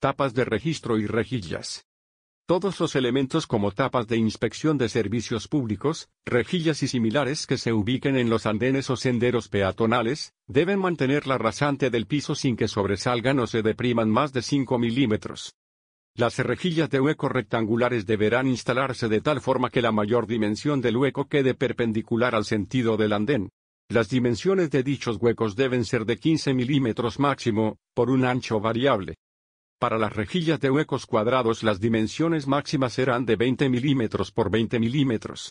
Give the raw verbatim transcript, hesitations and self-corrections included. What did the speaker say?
tapas de registro y rejillas. Todos los elementos como tapas de inspección de servicios públicos, rejillas y similares que se ubiquen en los andenes o senderos peatonales, deben mantener la rasante del piso sin que sobresalgan o se depriman más de cinco milímetros. Las rejillas de hueco rectangulares deberán instalarse de tal forma que la mayor dimensión del hueco quede perpendicular al sentido del andén. Las dimensiones de dichos huecos deben ser de quince milímetros máximo, por un ancho variable. Para las rejillas de huecos cuadrados las dimensiones máximas serán de veinte milímetros por veinte milímetros.